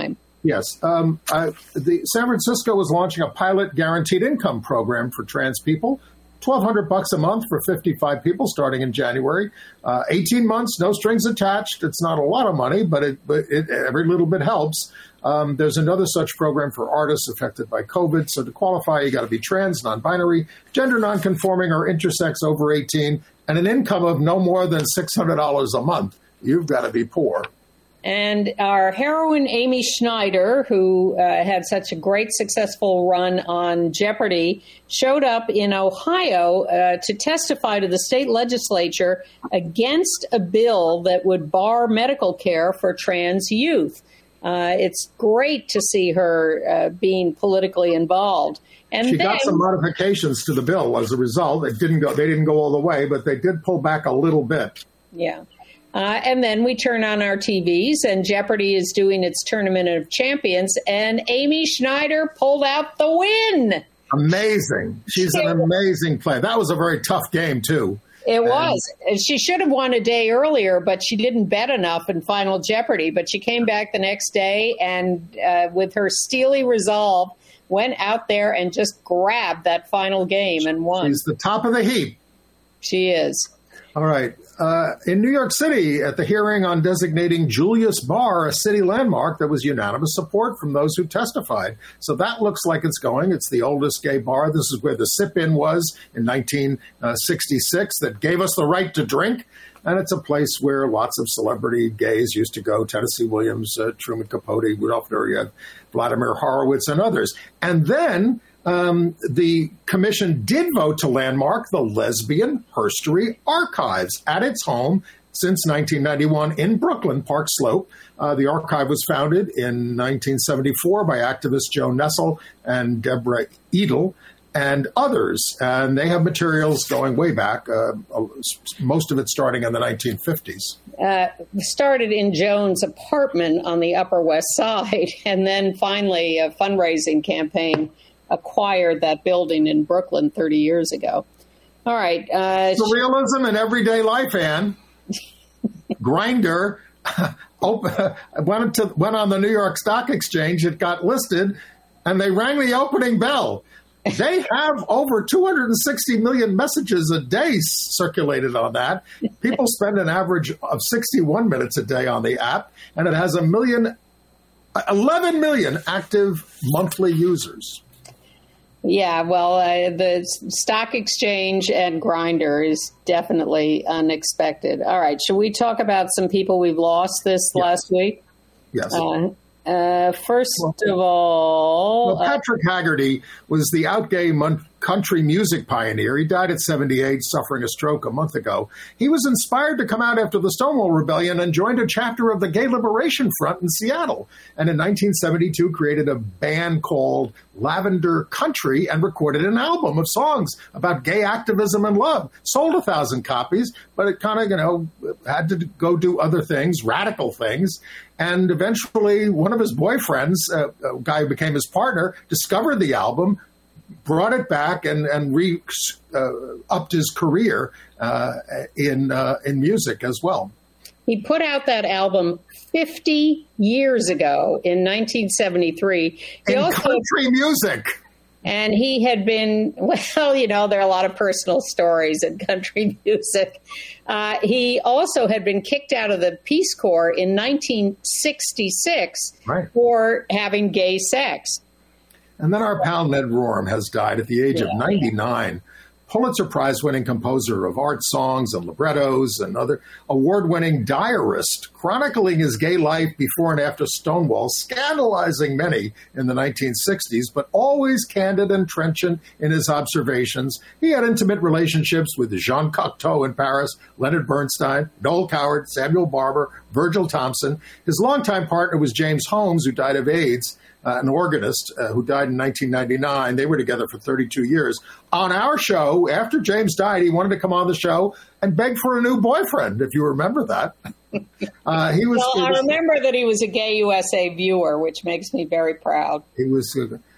Yes. Um, I, the San Francisco is launching a pilot guaranteed income program for trans people. twelve hundred bucks a month for fifty-five people starting in January. Uh, eighteen months, no strings attached. It's not a lot of money, but it, but it, every little bit helps. Um, there's another such program for artists affected by COVID. So to qualify, you got to be trans, non-binary, gender non-conforming, or intersex over eighteen, and an income of no more than six hundred dollars a month. You've got to be poor. And our heroine, Amy Schneider, who uh, had such a great successful run on Jeopardy, showed up in Ohio uh, to testify to the state legislature against a bill that would bar medical care for trans youth. Uh, it's great to see her uh, being politically involved. And she then, got some modifications to the bill as a result. It didn't go. They didn't go all the way, but they did pull back a little bit. Yeah. Uh, and then we turn on our T Vs, and Jeopardy is doing its Tournament of Champions, and Amy Schneider pulled out the win. Amazing. She's an amazing player. That was a very tough game, too. It was. And she should have won a day earlier, but she didn't bet enough in Final Jeopardy. But she came back the next day and uh, with her steely resolve, went out there and just grabbed that final game and won. She's the top of the heap. She is. All right. Uh, in New York City, at the hearing on designating Julius Bar a city landmark, there was unanimous support from those who testified. So that looks like it's going. It's the oldest gay bar. This is where the Sip-In was in nineteen sixty-six that gave us the right to drink. And it's a place where lots of celebrity gays used to go, Tennessee Williams, uh, Truman Capote, Rudolph Nureyev, Vladimir Horowitz, and others. And then Um, the commission did vote to landmark the Lesbian Herstory Archives at its home since nineteen ninety-one in Brooklyn, Park Slope. Uh, the archive was founded in nineteen seventy-four by activists Joe Nessel and Deborah Edel and others. And they have materials going way back, uh, most of it starting in the nineteen fifties. Uh, started in Jones' apartment on the Upper West Side, and then finally a fundraising campaign acquired that building in Brooklyn thirty years ago. All right. Uh, Surrealism in everyday life, Ann. Grindr went, to, went on the New York Stock Exchange. It got listed, and they rang the opening bell. They have over two hundred sixty million messages a day circulated on that. People spend an average of sixty-one minutes a day on the app, and it has a million, eleven million active monthly users. Yeah, well, uh, the stock exchange and Grindr is definitely unexpected. All right, should we talk about some people we've lost this yes. last week? Yes. Uh, uh, first well, of all... Well, Patrick uh, Haggerty was the out-gay mon- country music pioneer. He died at seventy-eight, suffering a stroke a month ago. He was inspired to come out after the Stonewall Rebellion and joined a chapter of the Gay Liberation Front in Seattle. And in nineteen seventy-two, created a band called Lavender Country and recorded an album of songs about gay activism and love. Sold a thousand copies, but it kind of, you know, had to go do other things, radical things. And eventually, one of his boyfriends, uh, a guy who became his partner, discovered the album, brought it back, and and re uh, upped his career uh, in uh, in music as well. He put out that album fifty years ago in nineteen seventy-three. He in also, country music. And he had been, well, you know, there are a lot of personal stories in country music. Uh, he also had been kicked out of the Peace Corps in nineteen sixty-six right. for having gay sex. And then our pal Ned Rorem has died at the age yeah. of ninety-nine. Pulitzer Prize-winning composer of art songs and librettos and other award-winning diarist, chronicling his gay life before and after Stonewall, scandalizing many in the nineteen sixties, but always candid and trenchant in his observations. He had intimate relationships with Jean Cocteau in Paris, Leonard Bernstein, Noel Coward, Samuel Barber, Virgil Thompson. His longtime partner was James Holmes, who died of AIDS. Uh, an organist uh, who died in nineteen ninety-nine. They were together for thirty-two years. On our show, after James died, he wanted to come on the show and beg for a new boyfriend, if you remember that. Uh, he was. Well, I was, remember that he was a Gay U S A viewer, which makes me very proud. He was.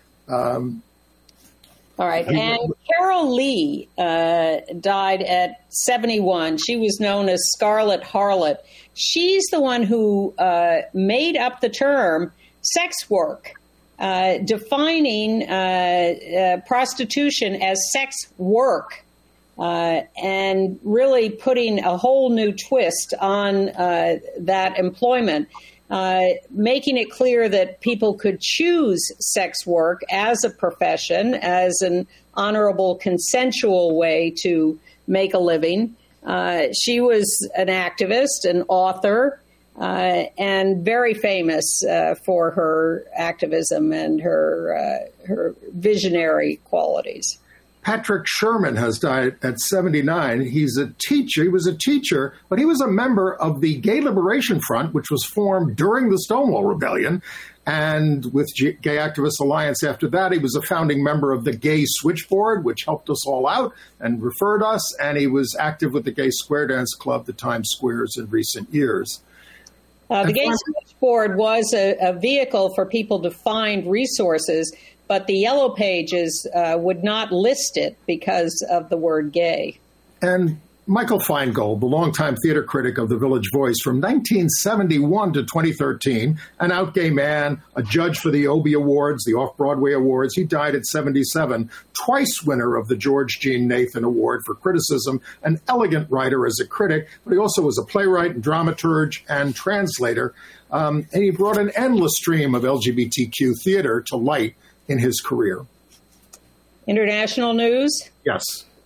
Um, All right. And Carol Lee uh, died at seventy-one. She was known as Scarlet Harlot. She's the one who uh, made up the term sex work, uh, defining uh, uh, prostitution as sex work, uh, and really putting a whole new twist on uh, that employment. Uh, making it clear that people could choose sex work as a profession, as an honorable, consensual way to make a living. Uh, she was an activist, an author, uh, and very famous uh, for her activism and her uh, her visionary qualities. Patrick Sherman has died at seventy-nine. He's a teacher. He was a teacher, but he was a member of the Gay Liberation Front, which was formed during the Stonewall Rebellion. And with G- Gay Activist Alliance after that, he was a founding member of the Gay Switchboard, which helped us all out and referred us. And he was active with the Gay Square Dance Club, the Times Squares, in recent years. Uh, the Gay Switchboard was a, a vehicle for people to find resources, but the Yellow Pages uh, would not list it because of the word gay. And Michael Feingold, the longtime theater critic of the Village Voice from nineteen seventy-one to twenty thirteen, an out gay man, a judge for the Obie Awards, the Off-Broadway Awards. He died at seventy-seven, twice winner of the George Jean Nathan Award for criticism, an elegant writer as a critic, but he also was a playwright and dramaturge and translator. Um, and he brought an endless stream of L G B T Q theater to light in his career. International news? Yes.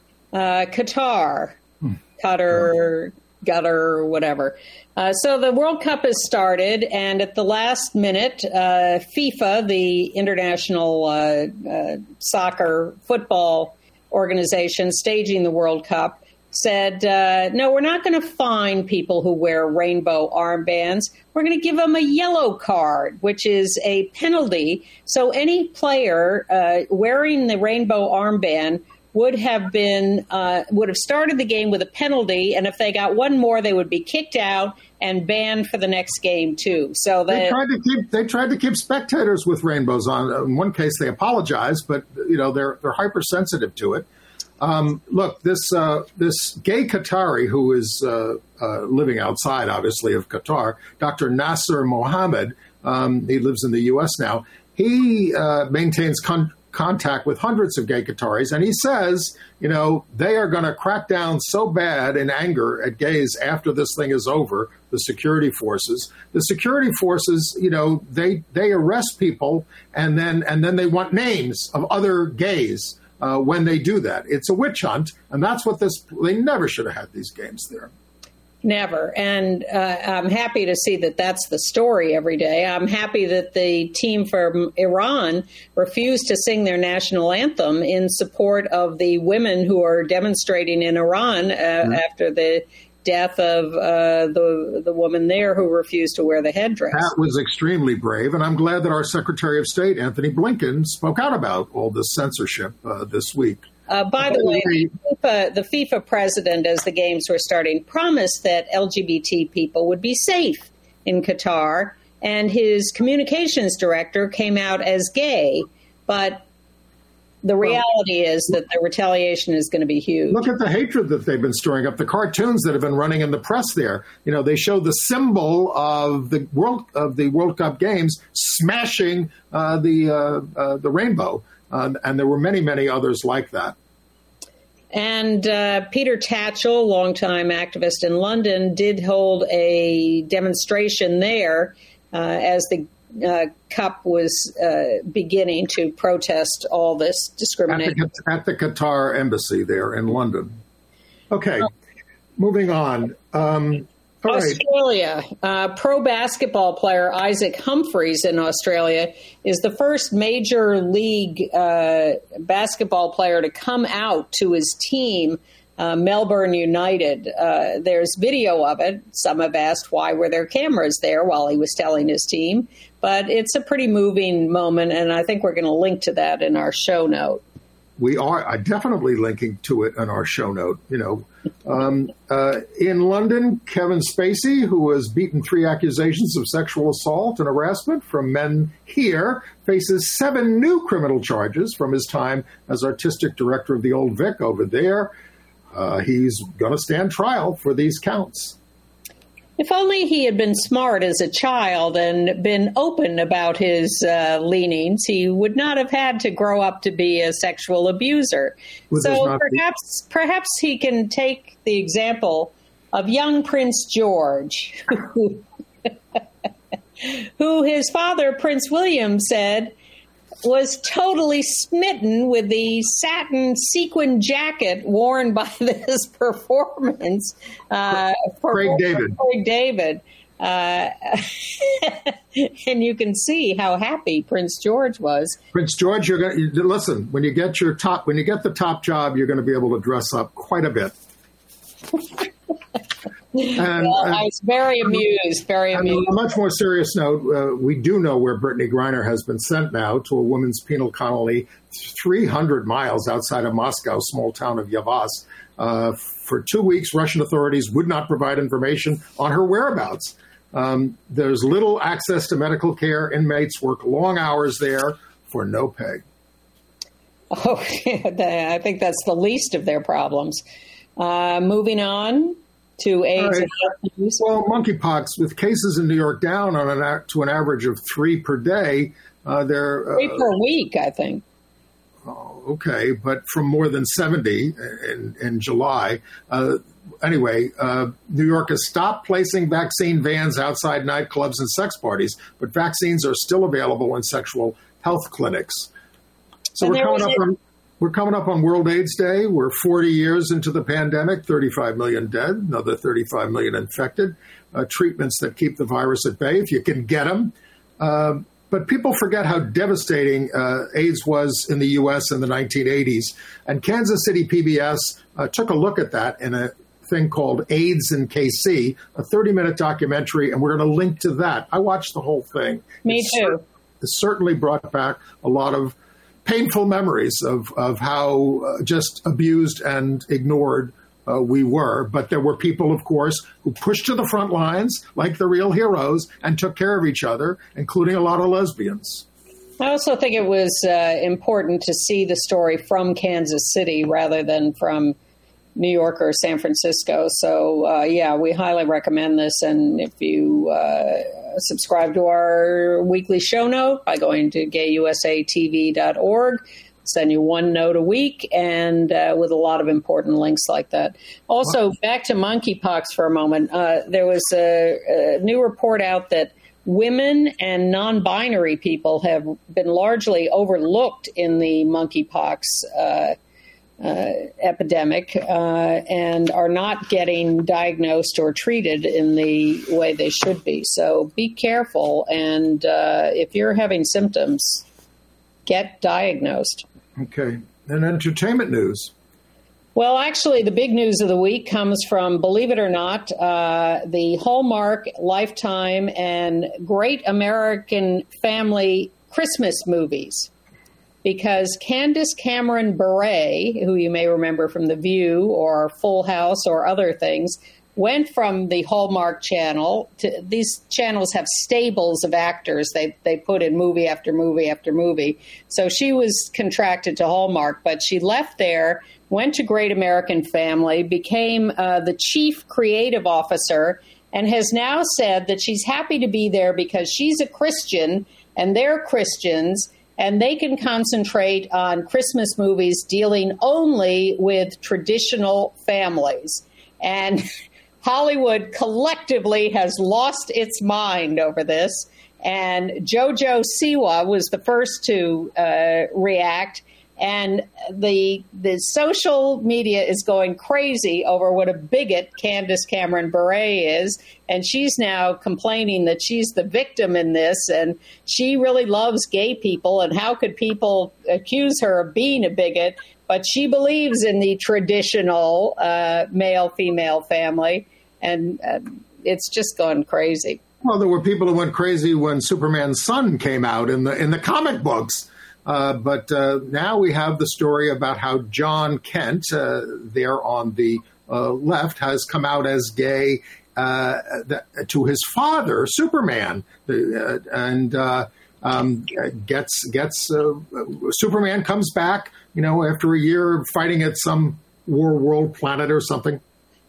Uh, Qatar. Hmm. Qatar, Gutter, whatever. Uh, so the World Cup has started, and at the last minute, uh, FIFA, the international uh, uh, soccer football organization staging the World Cup, said, uh, no, we're not going to fine people who wear rainbow armbands. We're going to give them a yellow card, which is a penalty. So any player uh, wearing the rainbow armband would have been uh, would have started the game with a penalty, and if they got one more, they would be kicked out and banned for the next game too. So they tried to keep they tried to keep spectators with rainbows on. In one case, they apologized, but you know they're they're hypersensitive to it. Um, look, this uh, this gay Qatari who is uh, uh, living outside, obviously, of Qatar, Doctor Nasser Mohammed, um, he lives in the U S now. He uh, maintains con- contact with hundreds of gay Qataris, and he says, you know, they are going to crack down so bad in anger at gays after this thing is over, the security forces. The security forces, you know, they they arrest people, and then and then they want names of other gays. Uh, when they do that. It's a witch hunt, and that's what this, they never should have had these games there. Never. And uh, I'm happy to see that that's the story every day. I'm happy that the team from Iran refused to sing their national anthem in support of the women who are demonstrating in Iran uh, mm-hmm. after the death of uh, the the woman there who refused to wear the headdress. That was extremely brave, and I'm glad that our Secretary of State, Anthony Blinken, spoke out about all this censorship uh, this week. Uh, by the way, the FIFA, the FIFA president, as the games were starting, promised that L G B T people would be safe in Qatar, and his communications director came out as gay, but the reality is that the retaliation is going to be huge. Look at the hatred that they've been stirring up. The cartoons that have been running in the press there. You know, they show the symbol of the World of the World Cup games smashing uh, the uh, uh, the rainbow, uh, and there were many, many others like that. And uh, Peter Tatchell, longtime activist in London, did hold a demonstration there uh, as the Uh, Cup was uh, beginning to protest all this discrimination. At the, at the Qatar embassy there in London. Okay, oh. moving on. Um, all Australia. Right. Uh, pro basketball player Isaac Humphries in Australia is the first major league uh, basketball player to come out to his team, Uh, Melbourne United. Uh, there's video of it. Some have asked why were there cameras there while he was telling his team. But it's a pretty moving moment, and I think we're going to link to that in our show note. We are uh, definitely linking to it in our show note. You know, um, uh, in London, Kevin Spacey, who was beaten three accusations of sexual assault and harassment from men here, faces seven new criminal charges from his time as artistic director of the Old Vic over there. Uh, he's going to stand trial for these counts. If only he had been smart as a child and been open about his uh, leanings, he would not have had to grow up to be a sexual abuser. Well, so perhaps be- perhaps he can take the example of young Prince George, who, who his father, Prince William, said was totally smitten with the satin sequin jacket worn by this performance. Uh, Craig David. Craig David. Uh, and you can see how happy Prince George was. Prince George, you're going to listen. When you get your top, when you get the top job, you're going to be able to dress up quite a bit. And, well, I was very amused, very amused. On a much more serious note, uh, we do know where Brittany Griner has been sent now, to a women's penal colony three hundred miles outside of Moscow, small town of Yavas. Uh, for two weeks, Russian authorities would not provide information on her whereabouts. Um, there's little access to medical care. Inmates work long hours there for no pay. Oh, I think that's the least of their problems. Uh, moving on. To AIDS right. and well, monkeypox, with cases in New York down on an to an average of three per day, uh, they're three uh, per week, I think. Oh, okay, but from more than seventy in, in July. Uh, anyway, uh, New York has stopped placing vaccine vans outside nightclubs and sex parties, but vaccines are still available in sexual health clinics. So and we're coming up a- on. We're coming up on World AIDS Day. We're forty years into the pandemic, thirty-five million dead, another thirty-five million infected, uh, treatments that keep the virus at bay if you can get them. Uh, but people forget how devastating uh, AIDS was in the U S in the nineteen eighties. And Kansas City P B S uh, took a look at that in a thing called AIDS in K C, a thirty-minute documentary, and we're going to link to that. I watched the whole thing. Me it's too. Cer- it certainly brought back a lot of painful memories of, of how uh, just abused and ignored uh, we were. But there were people, of course, who pushed to the front lines like the real heroes and took care of each other, including a lot of lesbians. I also think it was uh, important to see the story from Kansas City rather than from New York or San Francisco. So, uh, yeah, we highly recommend this. And if you uh, subscribe to our weekly show note by going to gay u s a t v dot org, send you one note a week, and uh, with a lot of important links like that. Also, back to monkeypox for a moment. Uh, there was a, a new report out that women and non-binary people have been largely overlooked in the monkeypox uh Uh, epidemic uh, and are not getting diagnosed or treated in the way they should be. So be careful. And uh, if you're having symptoms, get diagnosed. Okay. And entertainment news. Well, actually, the big news of the week comes from, believe it or not, uh, the Hallmark, Lifetime, and Great American Family Christmas movies. Because Candace Cameron Bure, who you may remember from The View or Full House or other things, went from the Hallmark Channel to these channels have stables of actors they they put in movie after movie after movie. So she was contracted to Hallmark, but she left there, went to Great American Family, became uh, the chief creative officer, and has now said that she's happy to be there because she's a Christian and they're Christians, and they can concentrate on Christmas movies dealing only with traditional families. And Hollywood collectively has lost its mind over this. And JoJo Siwa was the first to uh, react. And the the social media is going crazy over what a bigot Candace Cameron Bure is. And she's now complaining that she's the victim in this. And she really loves gay people. And how could people accuse her of being a bigot? But she believes in the traditional uh, male-female family. And uh, it's just gone crazy. Well, there were people who went crazy when Superman's son came out in the in the comic books. Uh, but uh, now we have the story about how John Kent, uh, there on the uh, left, has come out as gay uh, th- to his father, Superman, uh, and uh, um, gets gets uh, Superman comes back, you know, after a year of fighting at some war world planet or something.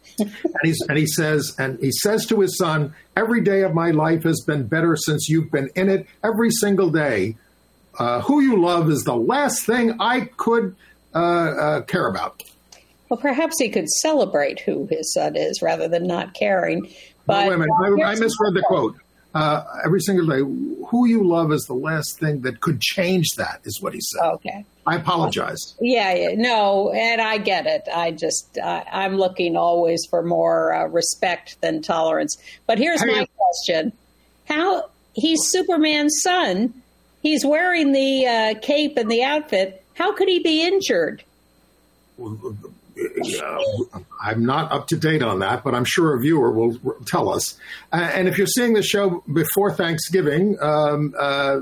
and, he's, and he says, and he says to his son, every day of my life has been better since you've been in it. Every single day. Uh, who you love is the last thing I could uh, uh, care about. Well, perhaps he could celebrate who his son is rather than not caring. But no, wait a minute. I, I misread the quote. Uh, every single day, who you love is the last thing that could change that, is what he said. Okay. I apologize. Yeah, yeah, no, and I get it. I just, uh, I'm looking always for more uh, respect than tolerance. But here's Hey. my question. How, he's Superman's son. He's wearing the uh, cape and the outfit. How could he be injured? Uh, I'm not up to date on that, but I'm sure a viewer will tell us. Uh, and if you're seeing the show before Thanksgiving, um, uh,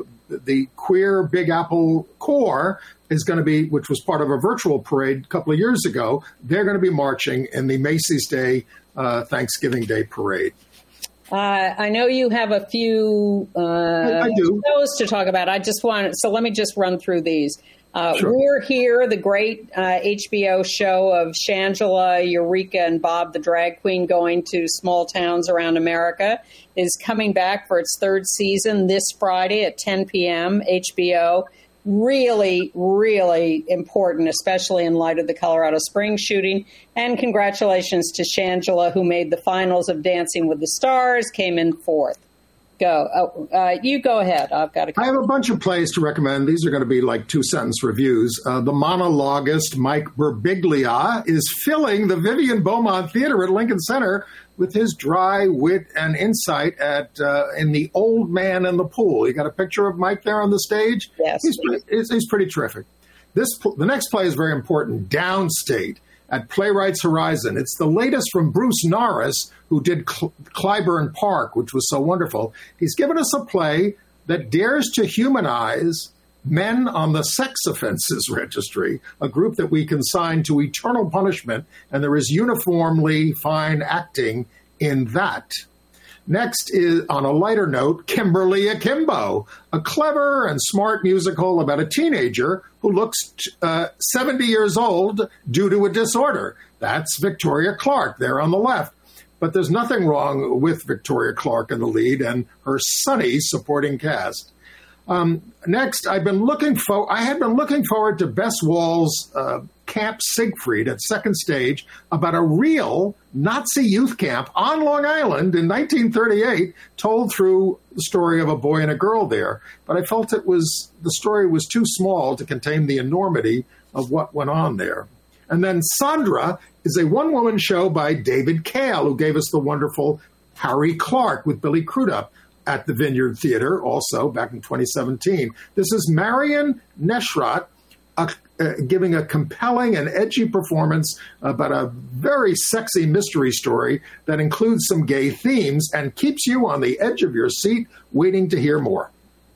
the Queer Big Apple Corps is going to be, which was part of a virtual parade a couple of years ago, they're going to be marching in the Macy's Day uh, Thanksgiving Day Parade. Uh, I know you have a few uh, I do. shows to talk about. I just want, so let me just run through these. Uh, Sure. We're Here, the great uh, H B O show of Shangela, Eureka, and Bob the Drag Queen going to small towns around America, is coming back for its third season this Friday at ten p.m. H B O. Really, really important, especially in light of the Colorado Springs shooting. And congratulations to Shangela, who made the finals of Dancing with the Stars, came in fourth. Go. Oh, uh, you go ahead. I've got to. I have a bunch of plays to recommend. These are going to be like two-sentence reviews. Uh, the monologuist Mike Birbiglia is filling the Vivian Beaumont Theater at Lincoln Center with his dry wit and insight at uh, in The Old Man in the Pool. You got a picture of Mike there on the stage? Yes. He's, he's, he's pretty terrific. This The next play is very important, Downstate, at Playwrights Horizon. It's the latest from Bruce Norris, who did Cl- Clyburn Park, which was so wonderful. He's given us a play that dares to humanize men on the sex offenses registry, a group that we consign to eternal punishment, and there is uniformly fine acting in that. Next is, on a lighter note, Kimberly Akimbo, a clever and smart musical about a teenager who looks uh, seventy years old due to a disorder. That's Victoria Clark there on the left. But there's nothing wrong with Victoria Clark in the lead and her sunny supporting cast. Um, next, I've been looking for. I had been looking forward to Bess Wall's uh, Camp Siegfried at Second Stage, about a real Nazi youth camp on Long Island in nineteen thirty-eight, told through the story of a boy and a girl there. But I felt it was the story was too small to contain the enormity of what went on there. And then Sandra is a one-woman show by David Kale, who gave us the wonderful Harry Clark with Billy Crudup at the Vineyard Theater, also back in twenty seventeen. This is Marion Neshrat uh, uh, giving a compelling and edgy performance about a very sexy mystery story that includes some gay themes and keeps you on the edge of your seat waiting to hear more.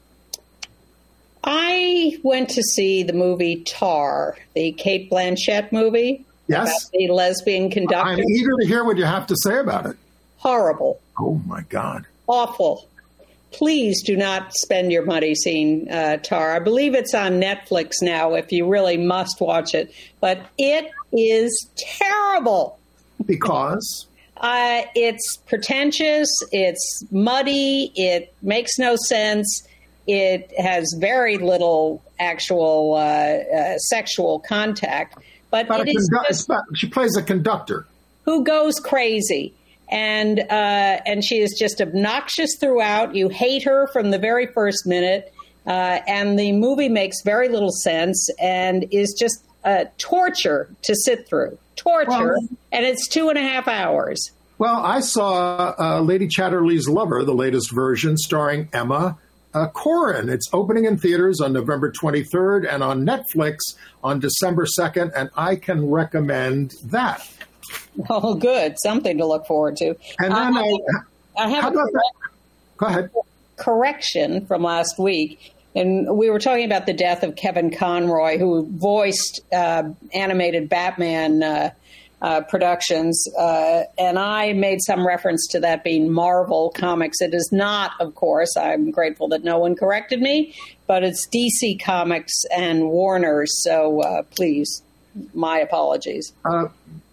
I went to see the movie Tar, the Cate Blanchett movie. Yes. About the lesbian conductor. I'm eager to hear what you have to say about it. Horrible. Oh, my God. Awful. Please do not spend your money seeing uh, Tar. I believe it's on Netflix now if you really must watch it. But it is terrible. Because? Uh, it's pretentious. It's muddy. It makes no sense. It has very little actual uh, uh, sexual contact. But About it is condu- just about, she plays a conductor. who goes crazy. And uh, and she is just obnoxious throughout. You hate her from the very first minute. Uh, and the movie makes very little sense and is just uh, torture to sit through. Torture. Well, and it's two and a half hours. Well, I saw uh, Lady Chatterley's Lover, the latest version, starring Emma uh, Corrin. It's opening in theaters on November twenty-third and on Netflix on December second, and I can recommend that. Oh, good. Something to look forward to. And then uh, I, I have how a about correct, that? Go ahead. correction from last week. And we were talking about the death of Kevin Conroy, who voiced uh, animated Batman uh, uh, productions. Uh, and I made some reference to that being Marvel Comics. It is not, of course. I'm grateful that no one corrected me. But it's D C Comics and Warner's. So uh, please, my apologies. Uh,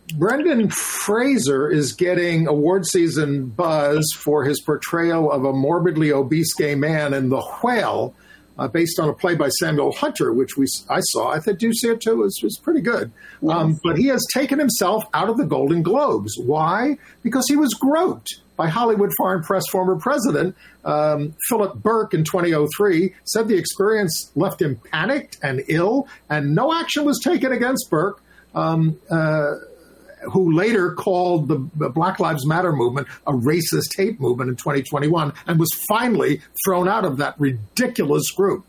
Brendan Fraser is getting award season buzz for his portrayal of a morbidly obese gay man in The Whale, uh, based on a play by Samuel Hunter, which we I saw. I thought, do you see it too? It was, it was pretty good. Yes. Um, but he has taken himself out of the Golden Globes. Why? Because he was groped by Hollywood Foreign Press former president um, Philip Burke in twenty oh three, said the experience left him panicked and ill, and no action was taken against Burke. Um, uh, who later called the Black Lives Matter movement a racist hate movement in twenty twenty-one and was finally thrown out of that ridiculous group.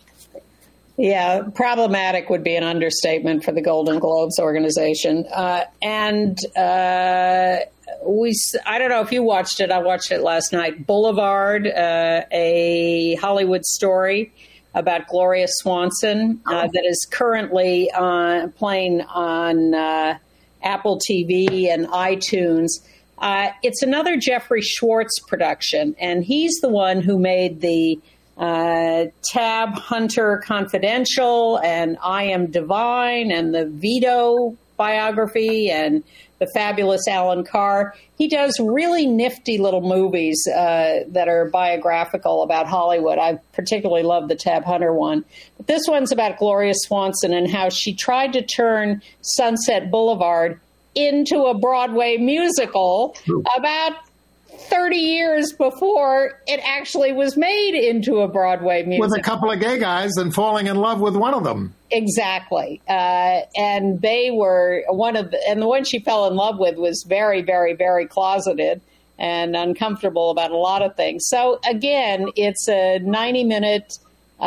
Yeah, problematic would be an understatement for the Golden Globes organization. Uh, and uh, we, I don't know if you watched it. I watched it last night. Boulevard, uh, a Hollywood story about Gloria Swanson uh, that is currently uh, playing on uh, Apple T V and iTunes. Uh, it's another Jeffrey Schwartz production, and he's the one who made the uh, Tab Hunter Confidential and I Am Divine and the Vito biography and the fabulous Alan Carr. He does really nifty little movies uh, that are biographical about Hollywood. I particularly love the Tab Hunter one. But this one's about Gloria Swanson and how she tried to turn Sunset Boulevard into a Broadway musical about thirty years before it actually was made into a Broadway musical. With a couple of gay guys and falling in love with one of them. Exactly. Uh, and they were one of the, and the one she fell in love with was very, very, very closeted and uncomfortable about a lot of things. So again, it's a ninety minute,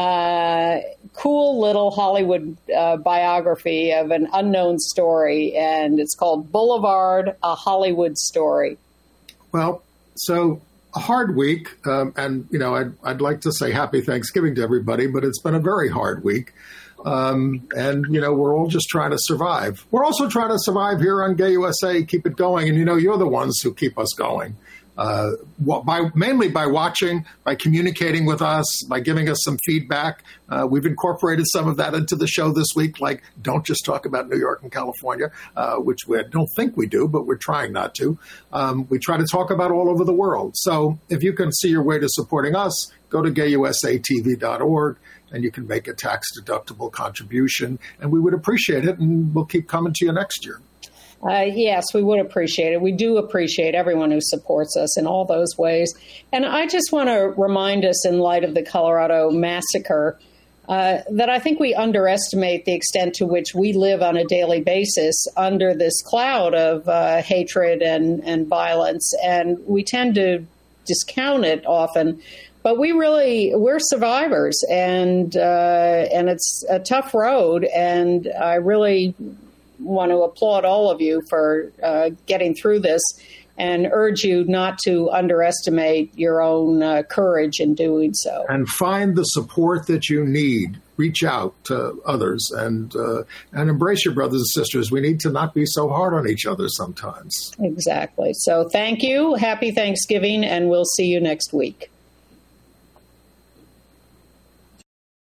uh, cool little Hollywood uh, biography of an unknown story. And it's called Boulevard, a Hollywood Story. Well, so a hard week. Um, and, you know, I'd, I'd like to say happy Thanksgiving to everybody, but it's been a very hard week. Um, and, you know, we're all just trying to survive. We're also trying to survive here on Gay U S A, keep it going. And, you know, you're the ones who keep us going, uh, by mainly by watching, by communicating with us, by giving us some feedback. Uh, we've incorporated some of that into the show this week, like don't just talk about New York and California, uh, which we don't think we do, but we're trying not to. Um, we try to talk about all over the world. So if you can see your way to supporting us, go to gay u s a t v dot org. And you can make a tax-deductible contribution, and we would appreciate it, and we'll keep coming to you next year. Uh, yes, we would appreciate it. We do appreciate everyone who supports us in all those ways. And I just want to remind us, in light of the Colorado massacre, uh, that I think we underestimate the extent to which we live on a daily basis under this cloud of uh, hatred and, and violence, and we tend to discount it often. But we really, we're survivors, and uh, and it's a tough road, and I really want to applaud all of you for uh, getting through this and urge you not to underestimate your own uh, courage in doing so. And find the support that you need. Reach out to others and uh, and embrace your brothers and sisters. We need to not be so hard on each other sometimes. Exactly. So thank you. Happy Thanksgiving, and we'll see you next week.